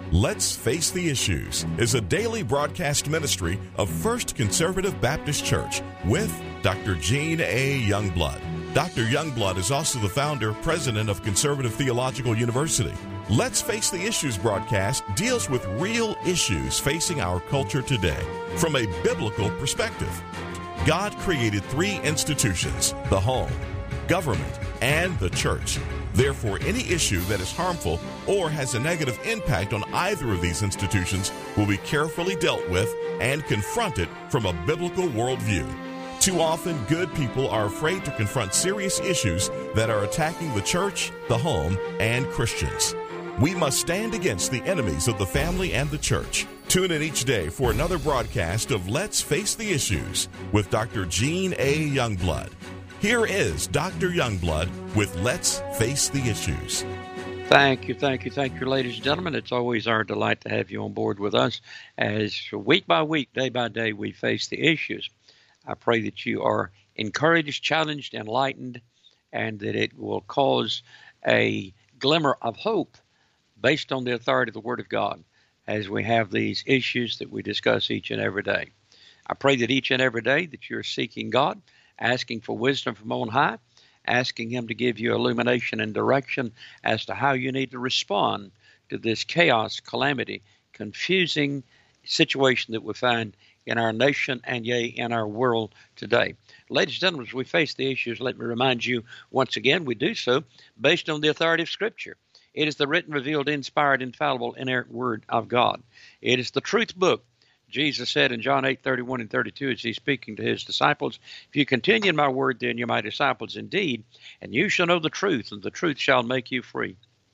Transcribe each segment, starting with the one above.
Let's Face the Issues is a daily broadcast ministry of First Conservative Baptist Church with Dr. Gene A. Youngblood. Dr. Youngblood is also the founder, president of Conservative Theological University. Let's Face the Issues broadcast deals with real issues facing our culture today from a biblical perspective. God created three institutions: the home, government, and the church. Therefore, any issue that is harmful or has a negative impact on either of these institutions will be carefully dealt with and confronted from a biblical worldview. Too often, good people are afraid to confront serious issues that are attacking the church, the home, and Christians. We must stand against the enemies of the family and the church. Tune in each day for another broadcast of Let's Face the Issues with Dr. Gene A. Youngblood. Here is Dr. Youngblood with Let's Face the Issues. Thank you, ladies and gentlemen. It's always our delight to have you on board with us as week by week, day by day, we face the issues. I pray that you are encouraged, challenged, enlightened, and that it will cause a glimmer of hope based on the authority of the Word of God as we have these issues that we discuss each and every day. I pray that each and every day that you're seeking God, asking for wisdom from on high, asking Him to give you illumination and direction as to how you need to respond to this chaos, calamity, confusing situation that we find in our nation and, yea, in our world today. Ladies and gentlemen, as we face the issues, let me remind you once again, we do so based on the authority of Scripture. It is the written, revealed, inspired, infallible, inerrant Word of God. It is the truth book. Jesus said in John 8:31 and 32, as He's speaking to His disciples, "If you continue in my word, then you're my disciples indeed, and you shall know the truth, and the truth shall make you free."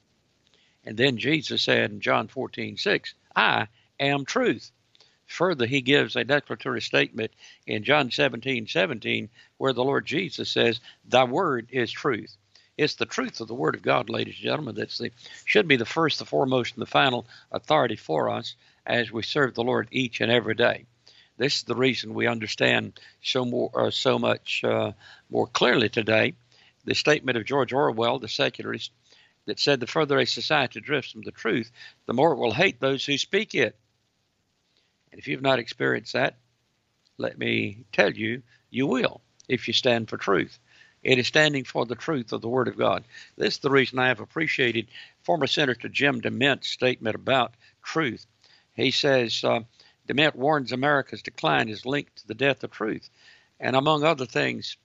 And then Jesus said in John 14:6, "I am truth." Further, He gives a declaratory statement in John 17:17, where the Lord Jesus says, "Thy word is truth." It's the truth of the Word of God, ladies and gentlemen, that should be the first, the foremost, and the final authority for us as we serve the Lord each and every day. This is the reason we understand so much more clearly today the statement of George Orwell, the secularist, that said, "The further a society drifts from the truth, the more it will hate those who speak it." And if you've not experienced that, let me tell you, you will if you stand for truth. It is standing for the truth of the Word of God. This is the reason I have appreciated former Senator Jim DeMint's statement about truth. He says, DeMint warns America's decline is linked to the death of truth. And among other things,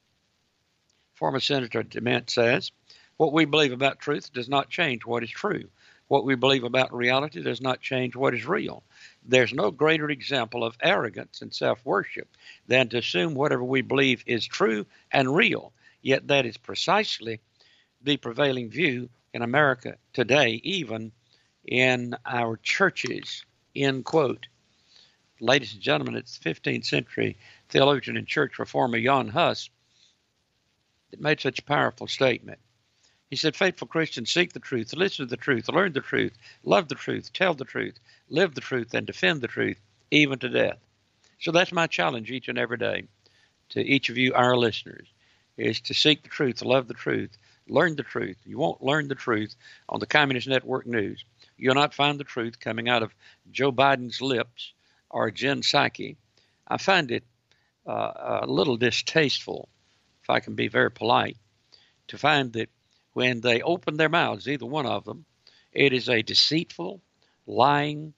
former Senator DeMint says, "What we believe about truth does not change what is true. What we believe about reality does not change what is real. There's no greater example of arrogance and self-worship than to assume whatever we believe is true and real. Yet that is precisely the prevailing view in America today, even in our churches," end quote. Ladies and gentlemen, it's the 15th century theologian and church reformer Jan Hus that made such a powerful statement. He said, "Faithful Christians seek the truth, listen to the truth, learn the truth, love the truth, tell the truth, live the truth, and defend the truth, even to death." So that's my challenge each and every day to each of you, our listeners, is to seek the truth, love the truth, learn the truth. You won't learn the truth on the Communist Network News. You'll not find the truth coming out of Joe Biden's lips or Jen Psaki. I find it a little distasteful, if I can be very polite, to find that when they open their mouths, either one of them, it is a deceitful, lying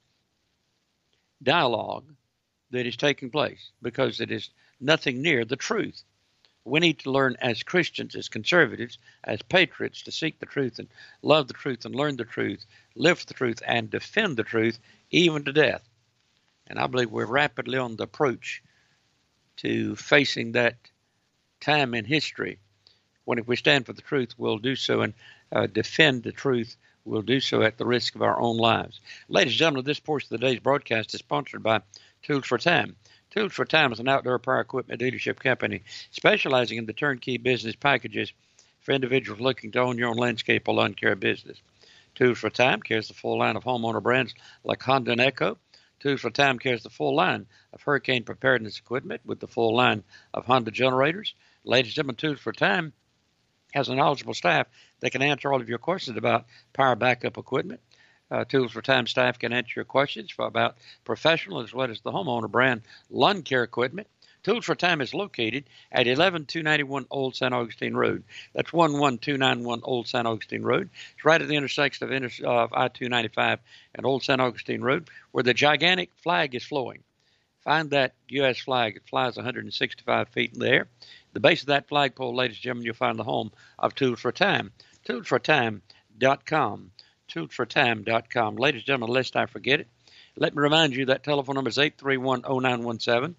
dialogue that is taking place because it is nothing near the truth. We need to learn as Christians, as conservatives, as patriots, to seek the truth and love the truth and learn the truth, live for the truth, and defend the truth, even to death. And I believe we're rapidly on the approach to facing that time in history when, if we stand for the truth, we'll do so, and defend the truth, we'll do so at the risk of our own lives. Ladies and gentlemen, this portion of the day's broadcast is sponsored by Tools for Time. Tools for Time is an outdoor power equipment dealership company specializing in the turnkey business packages for individuals looking to own your own landscape or lawn care business. Tools for Time carries the full line of homeowner brands like Honda and Echo. Tools for Time carries the full line of hurricane preparedness equipment with the full line of Honda generators. Ladies and gentlemen, Tools for Time has a knowledgeable staff that can answer all of your questions about power backup equipment, Tools for Time staff can answer your questions about professional as well as the homeowner brand lawn care equipment. Tools for Time is located at 11291 Old San Augustine Road. That's 11291 Old San Augustine Road. It's right at the intersection of I-295 and Old San Augustine Road, where the gigantic flag is flowing. Find that U.S. flag. It flies 165 feet in the air. The base of that flagpole, ladies and gentlemen, you'll find the home of Tools for Time. ToolsForTime.com. ToolsForTime.com. Ladies and gentlemen, lest I forget it, let me remind you that telephone number is 831-0917.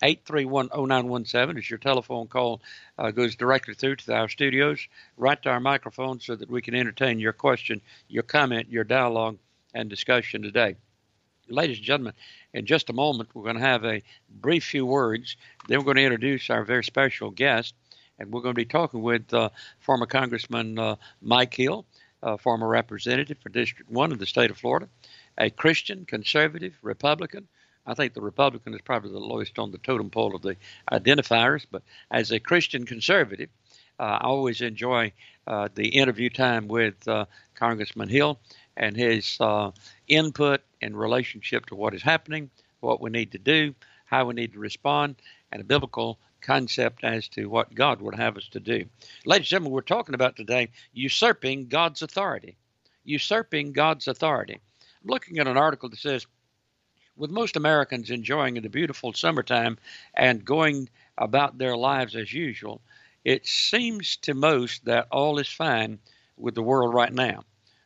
831-0917 is your telephone call. Goes directly through to our studios, right to our microphone so that we can entertain your question, your comment, your dialogue, and discussion today. Ladies and gentlemen, in just a moment, we're going to have a brief few words. Then we're going to introduce our very special guest, and we're going to be talking with former Congressman Mike Hill, former representative for District 1 of the state of Florida, a Christian, conservative, Republican. I think the Republican is probably the lowest on the totem pole of the identifiers, but as a Christian conservative, I always enjoy the interview time with Congressman Hill and his input in relationship to what is happening, what we need to do, how we need to respond, and a biblical concept as to what God would have us to do. Ladies and gentlemen, we're talking about today usurping God's authority. Usurping God's authority. I'm looking at an article that says, with most Americans enjoying the beautiful summertime and going about their lives as usual, it seems to most that all is fine with the world right now.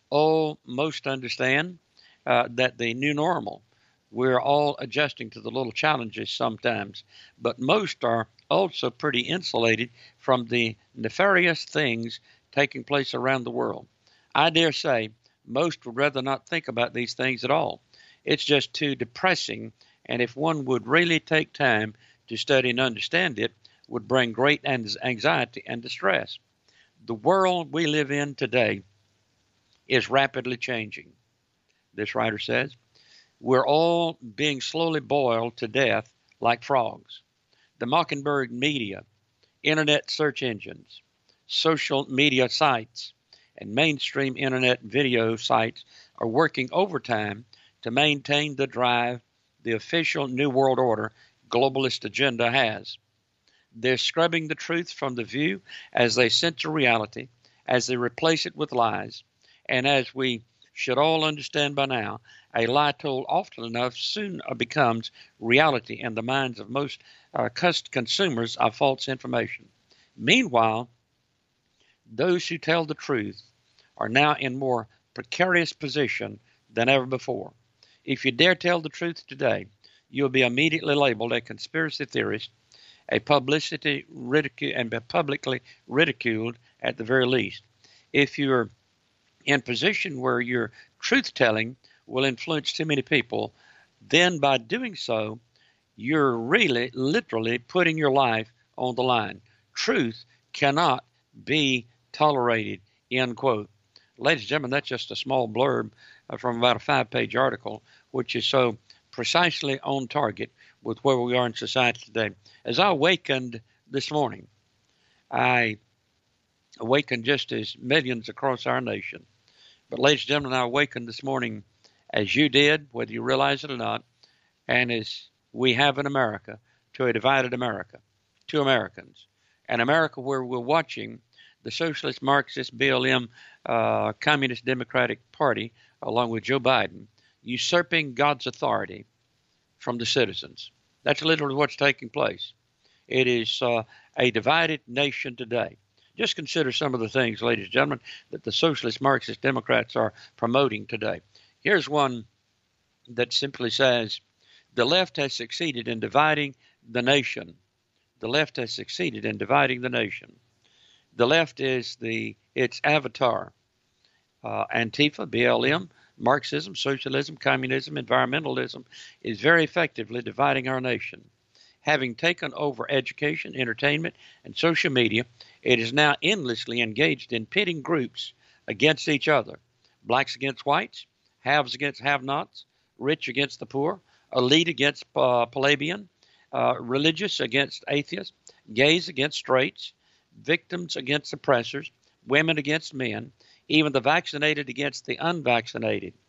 Most understand that the new normal, we're all adjusting to the little challenges sometimes, but most are also pretty insulated from the nefarious things taking place around the world. I dare say most would rather not think about these things at all. It's just too depressing, and if one would really take time to study and understand it, would bring great anxiety and distress. The world we live in today is rapidly changing, this writer says. We're all being slowly boiled to death like frogs. The Mockingbird media, internet search engines, social media sites, and mainstream internet video sites are working overtime to maintain the drive the official New World Order globalist agenda has. They're scrubbing the truth from the view as they censor reality, as they replace it with lies, and as we should all understand by now, a lie told often enough soon becomes reality in the minds of most consumers of false information. Meanwhile, those who tell the truth are now in more precarious position than ever before. If you dare tell the truth today, you'll be immediately labeled a conspiracy theorist, a publicly ridiculed at the very least. If you're in position where your truth-telling will influence too many people, then by doing so, you're really, literally putting your life on the line. Truth cannot be tolerated, end quote. Ladies and gentlemen, that's just a small blurb from about a 5-page article, which is so precisely on target with where we are in society today. As I awakened this morning, I awakened just as millions across our nation. But ladies and gentlemen, I awakened this morning as you did, whether you realize it or not, and as we have in America, to a divided America, two Americans. An America where we're watching the Socialist, Marxist, BLM, Communist Democratic Party, along with Joe Biden, usurping God's authority from the citizens. That's literally what's taking place. It is a divided nation today. Just consider some of the things, ladies and gentlemen, that the Socialist, Marxist Democrats are promoting today. Here's one that simply says, the left has succeeded in dividing the nation. The left has succeeded in dividing the nation. The left is its avatar. Antifa, BLM, Marxism, socialism, communism, environmentalism is very effectively dividing our nation. Having taken over education, entertainment, and social media, it is now endlessly engaged in pitting groups against each other. Blacks against whites, haves against have-nots, rich against the poor, elite against plebeian, religious against atheists, gays against straights, victims against oppressors, women against men, even the vaccinated against the unvaccinated.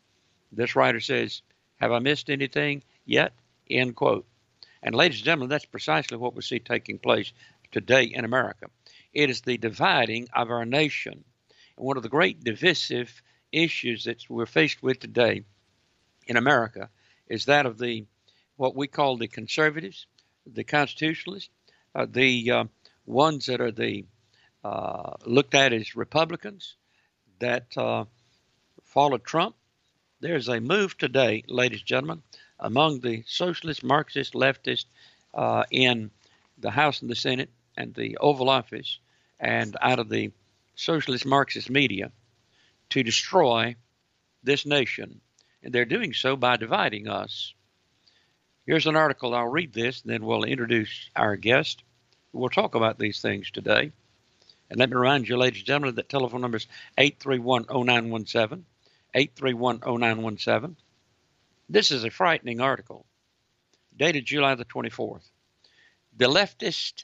This writer says, have I missed anything yet? End quote. And ladies and gentlemen, that's precisely what we see taking place today in America. It is the dividing of our nation. And one of the great divisive issues that we're faced with today in America is that of the what we call the conservatives, the constitutionalists, the ones that are the looked at as Republicans that followed Trump. There's a move today, ladies and gentlemen, among the socialist, Marxist, leftist in the House and the Senate and the Oval Office and out of the socialist, Marxist media to destroy this nation. And they're doing so by dividing us. Here's an article. I'll read this, and then we'll introduce our guest. We'll talk about these things today. And let me remind you, ladies and gentlemen, that telephone number is 831-0917, 831-0917. This is a frightening article, dated July the 24th. The leftists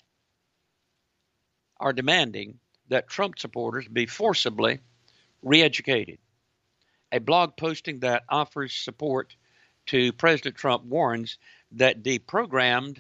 are demanding that Trump supporters be forcibly re-educated. A blog posting that offers support to President Trump warns that deprogrammed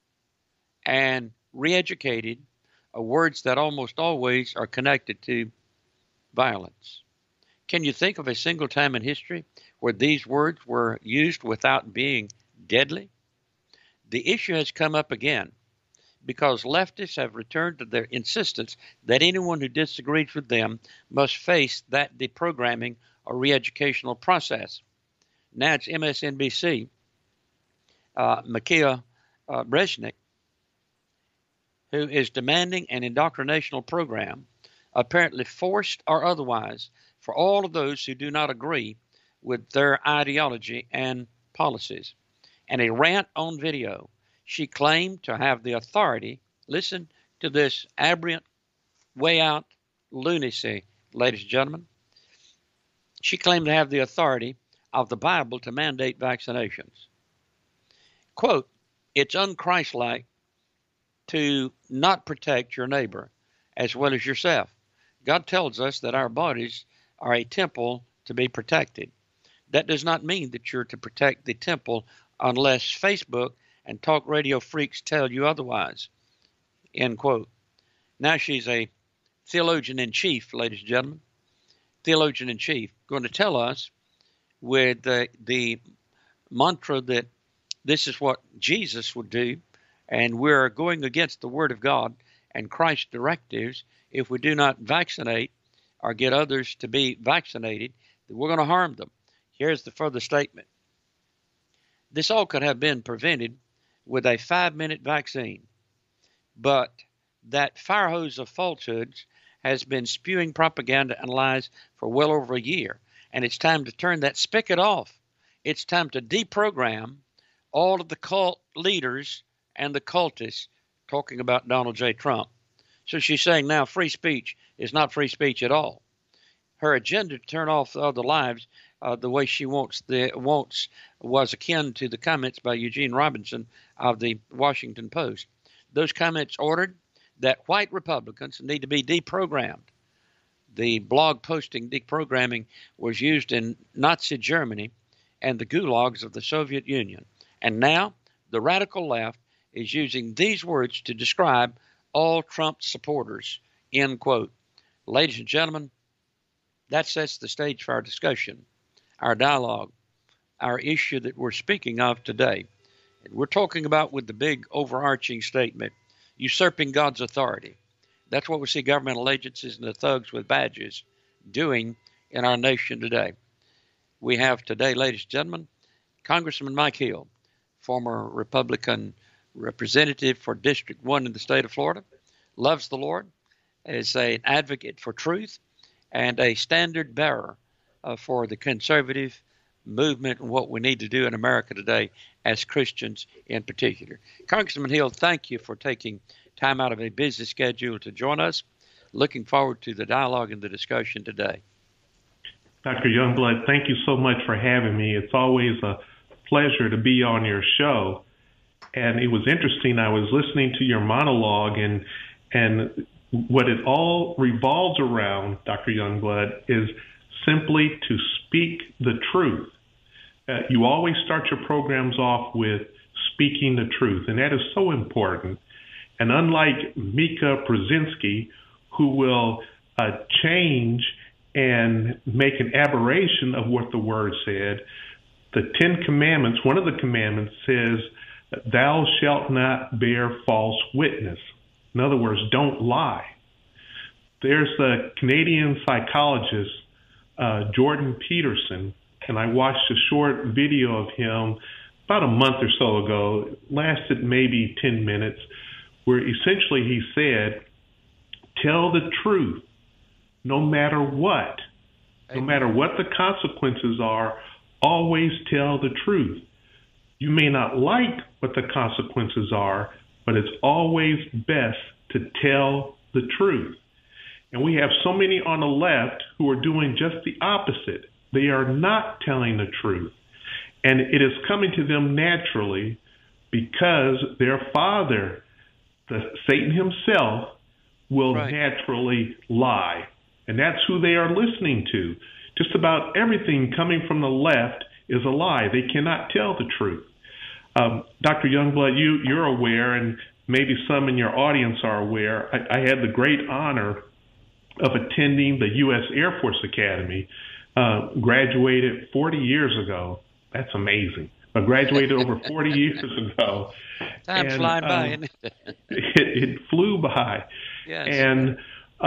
and re-educated are words that almost always are connected to violence. Can you think of a single time in history where these words were used without being deadly? The issue has come up again because leftists have returned to their insistence that anyone who disagrees with them must face that deprogramming or re-educational process. Now it's MSNBC, Mikhail Brezhnev, who is demanding an indoctrinational program, apparently forced or otherwise, for all of those who do not agree with their ideology and policies. And a rant on video, she claimed to have the authority, listen to this aberrant, way out lunacy, ladies and gentlemen. She claimed to have the authority of the Bible to mandate vaccinations. Quote, it's unchristlike to not protect your neighbor as well as yourself. God tells us that our bodies are a temple to be protected. That does not mean that you're to protect the temple unless Facebook and talk radio freaks tell you otherwise. End quote. Now she's a theologian in chief, ladies and gentlemen. Theologian in chief, going to tell us with the mantra that this is what Jesus would do, and we're going against the Word of God and Christ's directives if we do not vaccinate or get others to be vaccinated, that we're going to harm them. Here's the further statement. This all could have been prevented with a 5-minute vaccine, but that fire hose of falsehoods has been spewing propaganda and lies for well over a year, and it's time to turn that spigot off. It's time to deprogram all of the cult leaders and the cultists talking about Donald J. Trump. So she's saying now free speech is not free speech at all. Her agenda to turn off other lives the way she wants was akin to the comments by Eugene Robinson of the Washington Post. Those comments ordered that white Republicans need to be deprogrammed. The blog posting deprogramming was used in Nazi Germany and the gulags of the Soviet Union. And now the radical left is using these words to describe all Trump supporters, end quote. Ladies and gentlemen, that sets the stage for our discussion, our dialogue, our issue that we're speaking of today. And we're talking about with the big overarching statement, usurping God's authority. That's what we see governmental agencies and the thugs with badges doing in our nation today. We have today, ladies and gentlemen, Congressman Mike Hill, former Republican representative for District 1 in the state of Florida, loves the Lord, is an advocate for truth, and a standard bearer for the conservative movement and what we need to do in America today as Christians in particular. Congressman Hill, thank you for taking time out of a busy schedule to join us. Looking forward to the dialogue and the discussion today. Dr. Youngblood, thank you so much for having me. It's always a pleasure to be on your show. And it was interesting. I was listening to your monologue, and what it all revolves around, Dr. Youngblood, is simply to speak the truth you always start your programs off with speaking the truth, and that is so important. And unlike Mika Brzezinski, who will change and make an aberration of what the word said, the Ten Commandments, one of the commandments says, thou shalt not bear false witness. In other words, don't lie. There's the Canadian psychologist, Jordan Peterson, and I watched a short video of him about a month or so ago. It lasted maybe 10 minutes, where essentially he said, tell the truth no matter what. No matter what the consequences are, always tell the truth. You may not like what the consequences are, but it's always best to tell the truth. And we have so many on the left who are doing just the opposite. They are not telling the truth. And it is coming to them naturally because their father, Satan himself, will naturally lie. And that's who they are listening to. Just about everything coming from the left is a lie. They cannot tell the truth. Dr. Youngblood, you're aware, and maybe some in your audience are aware, I had the great honor of attending the U.S. Air Force Academy, graduated 40 years ago. That's amazing. I graduated over 40 years ago. Time's flying by, isn't it? It flew by. Yes. And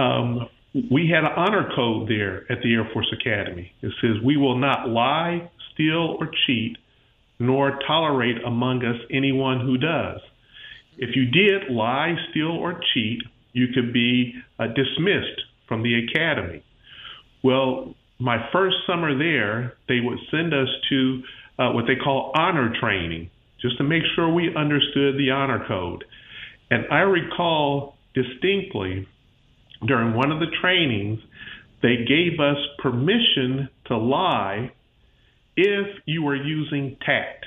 we had an honor code there at the Air Force Academy. It says, we will not lie, steal, or cheat, nor tolerate among us anyone who does. If you did lie, steal, or cheat, you could be dismissed from the academy. Well, my first summer there, they would send us to what they call honor training, just to make sure we understood the honor code. And I recall distinctly during one of the trainings, they gave us permission to lie if you were using tact,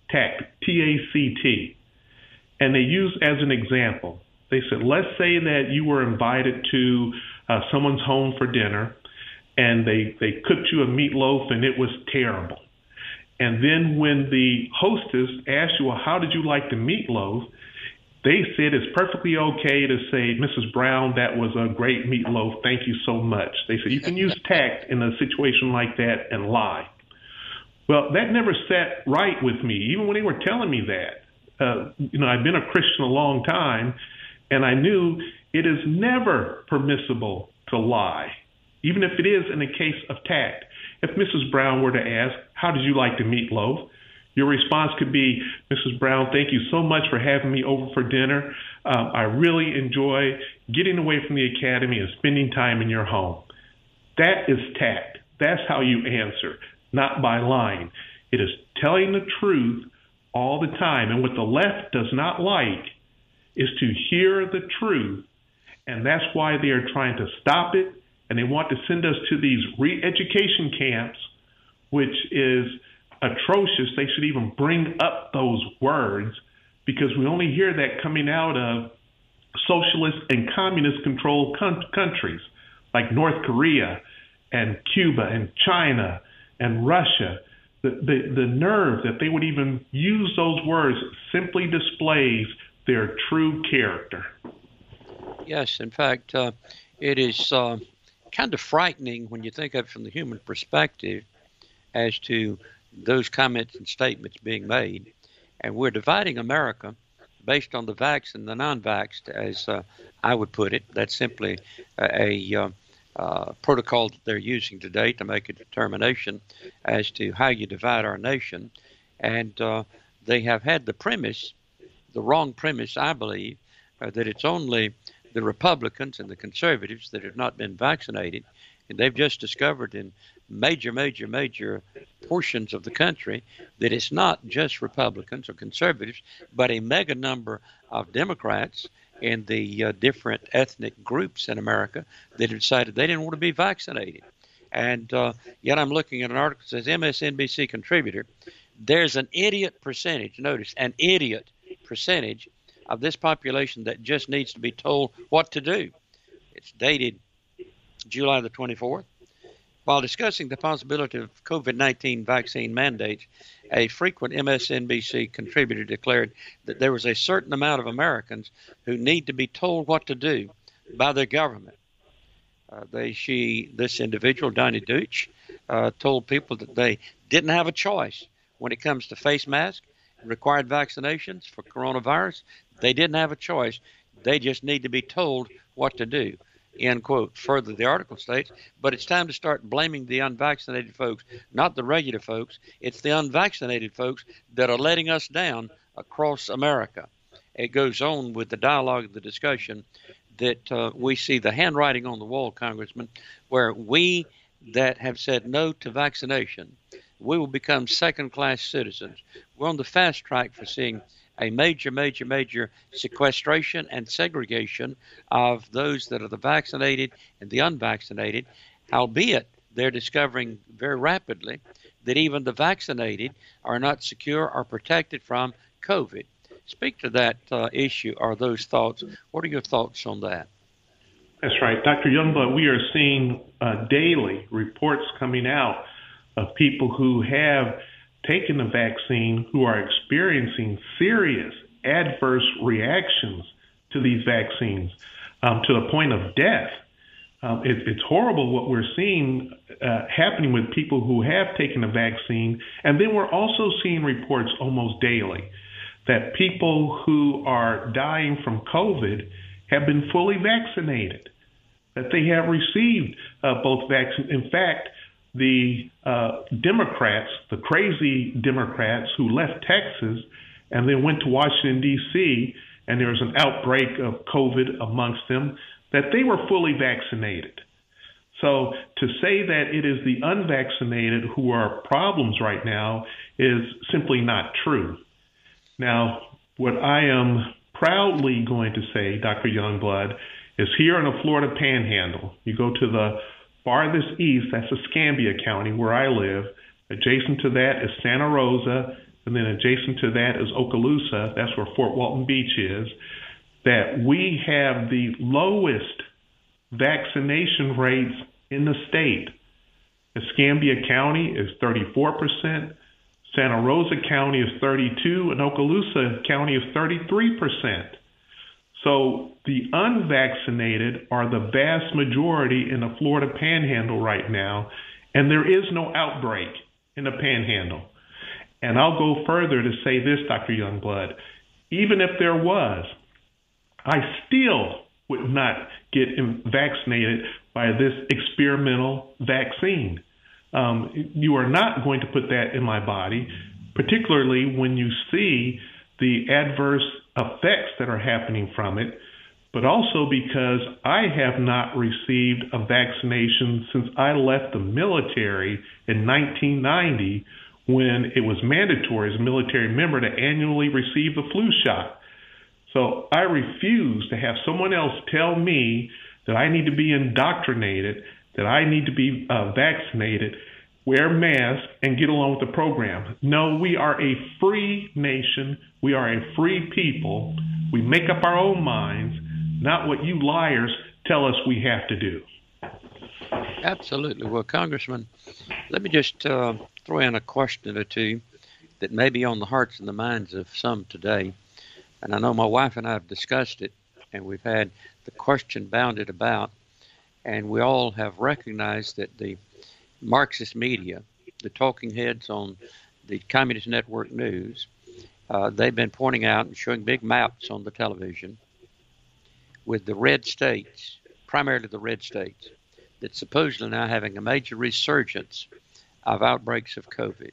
T-A-C-T. And they used as an example. They said, let's say that you were invited to someone's home for dinner, and they cooked you a meatloaf, and it was terrible. And then when the hostess asked you, well, how did you like the meatloaf? They said it's perfectly okay to say, Mrs. Brown, that was a great meatloaf. Thank you so much. They said you can use tact in a situation like that and lie. Well, that never sat right with me, even when they were telling me that. I've been a Christian a long time, and I knew it is never permissible to lie, even if it is in the case of tact. If Mrs. Brown were to ask, how did you like the meatloaf? Your response could be, Mrs. Brown, thank you so much for having me over for dinner. I really enjoy getting away from the academy and spending time in your home. That is tact. That's how you answer, not by lying. It is telling the truth all the time. And what the left does not like is to hear the truth. And that's why they are trying to stop it. And they want to send us to these re-education camps, which is atrocious. They should even bring up those words, because we only hear that coming out of socialist and communist controlled countries like North Korea and Cuba and China and Russia. The nerve that they would even use those words simply displays their true character. Yes, in fact, it is kind of frightening when you think of it from the human perspective as to those comments and statements being made. And we're dividing America based on the vaxxed and the non-vaxxed, as I would put it. That's simply a protocol that they're using today to make a determination as to how you divide our nation. And they have had the premise, the wrong premise, I believe, that it's only the Republicans and the conservatives that have not been vaccinated. And they've just discovered in major portions of the country that it's not just Republicans or conservatives, but a mega number of Democrats in the different ethnic groups in America that have decided they didn't want to be vaccinated. And yet I'm looking at an article that says MSNBC contributor, there's an idiot percentage, notice, an idiot percentage of this population that just needs to be told what to do. It's dated July the 24th. While discussing the possibility of COVID-19 vaccine mandates, a frequent MSNBC contributor declared that there was a certain amount of Americans who need to be told what to do by their government. This individual, Donnie Deutsch, told people that they didn't have a choice when it comes to face masks, required vaccinations for coronavirus. They didn't have a choice. They just need to be told what to do. End quote. Further, the article states, but it's time to start blaming the unvaccinated folks, not the regular folks. It's the unvaccinated folks that are letting us down across America. It goes on with the dialogue, the discussion, that we see the handwriting on the wall, Congressman, where we that have said no to vaccination, we will become second-class citizens. We're on the fast track for seeing a major sequestration and segregation of those that are the vaccinated and the unvaccinated, albeit they're discovering very rapidly that even the vaccinated are not secure or protected from COVID. Speak to that issue or those thoughts. What are your thoughts on that? That's right. Dr. Youngblood, we are seeing daily reports coming out of people who have taken the vaccine who are experiencing serious adverse reactions to these vaccines to the point of death. It's horrible what we're seeing happening with people who have taken the vaccine. And then we're also seeing reports almost daily that people who are dying from COVID have been fully vaccinated, that they have received both vaccines. In fact, the Democrats, the crazy Democrats who left Texas and then went to Washington, D.C., and there was an outbreak of COVID amongst them, that they were fully vaccinated. So to say that it is the unvaccinated who are problems right now is simply not true. Now, what I am proudly going to say, Dr. Youngblood, is here in the Florida Panhandle. You go to the farthest east, that's Escambia County, where I live. Adjacent to that is Santa Rosa, and then adjacent to that is Okaloosa. That's where Fort Walton Beach is. That we have the lowest vaccination rates in the state. Escambia County is 34%. Santa Rosa County is 32%, and Okaloosa County is 33%. So the unvaccinated are the vast majority in the Florida Panhandle right now, and there is no outbreak in the Panhandle. And I'll go further to say this, Dr. Youngblood. Even if there was, I still would not get vaccinated by this experimental vaccine. You are not going to put that in my body, particularly when you see the adverse effects that are happening from it, but also because I have not received a vaccination since I left the military in 1990, when it was mandatory as a military member to annually receive the flu shot. So I refuse to have someone else tell me that I need to be indoctrinated, that I need to be vaccinated, wear masks, and get along with the program. No, we are a free nation. We are a free people. We make up our own minds, not what you liars tell us we have to do. Absolutely. Well, Congressman, let me just throw in a question or two that may be on the hearts and the minds of some today. And I know my wife and I have discussed it, and we've had the question bounded about, and we all have recognized that the Marxist media, the talking heads on the Communist Network News, they've been pointing out and showing big maps on the television with the red states, primarily the red states, that supposedly now having a major resurgence of outbreaks of COVID.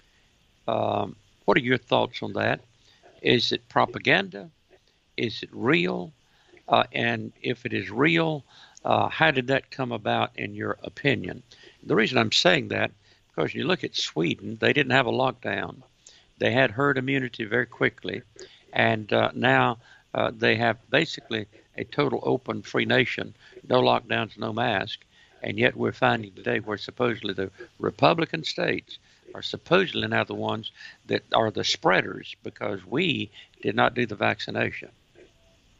What are your thoughts on that? Is it propaganda? Is it real? And if it is real, how did that come about in your opinion? The reason I'm saying that, because you look at Sweden, they didn't have a lockdown. They had herd immunity very quickly, and now they have basically a total open free nation, no lockdowns, no mask, and yet we're finding today where supposedly the Republican states are supposedly now the ones that are the spreaders because we did not do the vaccination.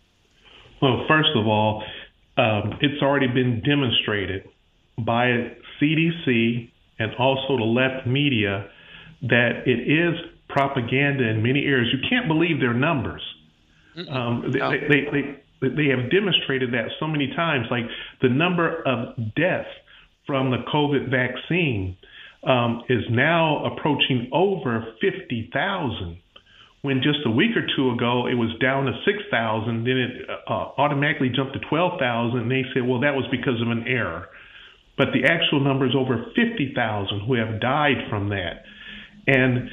Well, first of all, it's already been demonstrated by CDC and also the left media that it is propaganda in many areas. You can't believe their numbers. They have demonstrated that so many times. Like the number of deaths from the COVID vaccine is now approaching over 50,000. When just a week or two ago it was down to 6,000, then it automatically jumped to 12,000. And they said, well, that was because of an error. But the actual number is over 50,000 who have died from that. And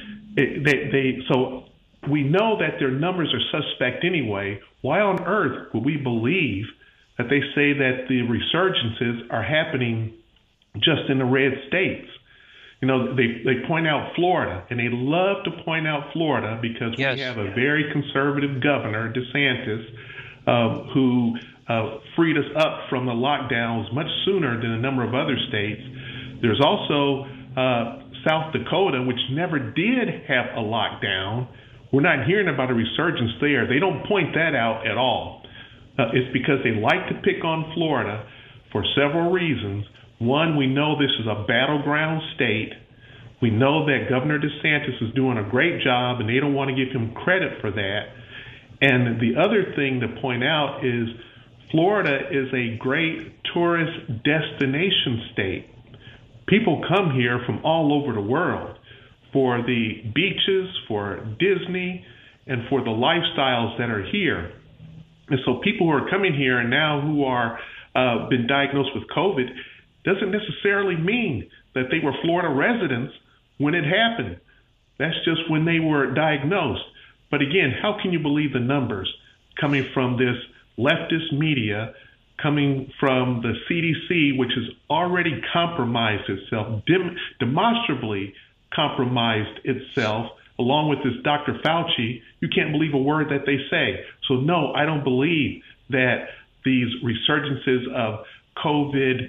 so we know that their numbers are suspect anyway. Why on earth would we believe that they say that the resurgences are happening just in the red states? You know, they point out Florida, and they love to point out Florida because we have a very conservative governor, DeSantis, who freed us up from the lockdowns much sooner than a number of other states. There's also South Dakota, which never did have a lockdown. We're not hearing about a resurgence there. They don't point that out at all. It's because they like to pick on Florida for several reasons. One, we know this is a battleground state. We know that Governor DeSantis is doing a great job, and they don't want to give him credit for that. And the other thing to point out is Florida is a great tourist destination state. People come here from all over the world for the beaches, for Disney, and for the lifestyles that are here. And so people who are coming here and now who are been diagnosed with COVID doesn't necessarily mean that they were Florida residents when it happened. That's just when they were diagnosed. But again, how can you believe the numbers coming from this leftist media, coming from the CDC, which has already compromised itself, demonstrably compromised itself, along with this Dr. Fauci? You can't believe a word that they say. So no, I don't believe that these resurgences of COVID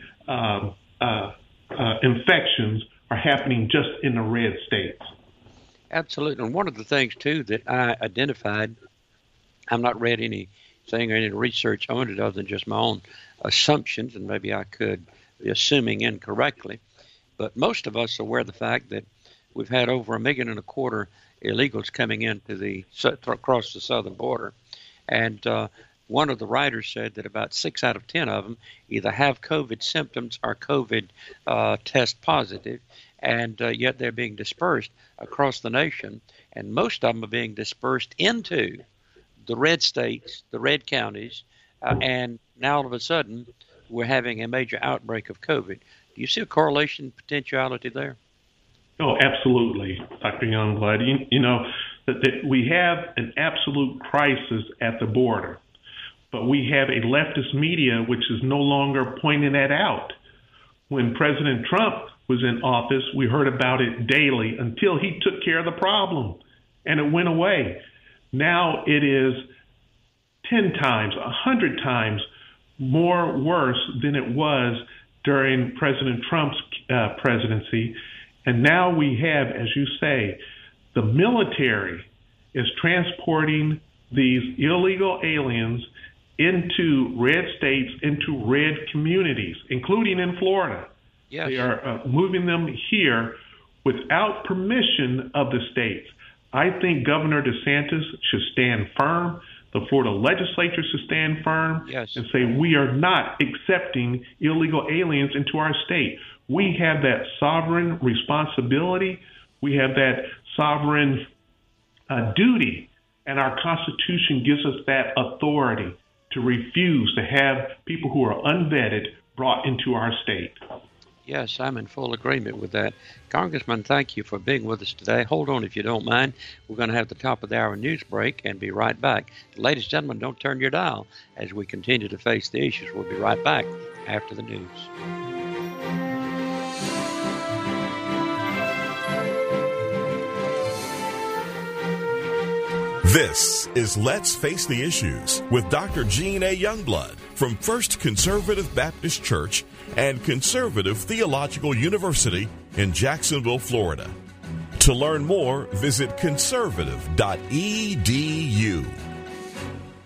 infections are happening just in the red states. Absolutely. And one of the things, too, that I identified, I've not read anything or any research on it other than just my own assumptions, and maybe I could be assuming incorrectly, but most of us are aware of the fact that we've had over 1.25 million illegals coming into across the southern border. And one of the writers said that about 6 out of 10 of them either have COVID symptoms or COVID test positive, and yet they're being dispersed across the nation, and most of them are being dispersed into the red states, the red counties, and now all of a sudden we're having a major outbreak of COVID. Do you see a correlation potentiality there? Oh, absolutely, Dr. Youngblood. You know, that we have an absolute crisis at the border. But we have a leftist media which is no longer pointing that out. When President Trump was in office, we heard about it daily until he took care of the problem, and it went away. Now it is 10 times, 100 times more worse than it was during President Trump's presidency. And now we have, as you say, the military is transporting these illegal aliens into red states, into red communities, including in Florida. Yes. They are moving them here without permission of the states. I think Governor DeSantis should stand firm. The Florida legislature should stand firm and say we are not accepting illegal aliens into our state. We have that sovereign responsibility. We have that sovereign duty, and our Constitution gives us that authority to refuse to have people who are unvetted brought into our state. Yes, I'm in full agreement with that. Congressman, thank you for being with us today. Hold on if you don't mind. We're going to have the top of the hour news break and be right back. Ladies and gentlemen, don't turn your dial as we continue to face the issues. We'll be right back after the news. This is Let's Face the Issues with Dr. Gene A. Youngblood from First Conservative Baptist Church and Conservative Theological University in Jacksonville, Florida. To learn more, visit conservative.edu.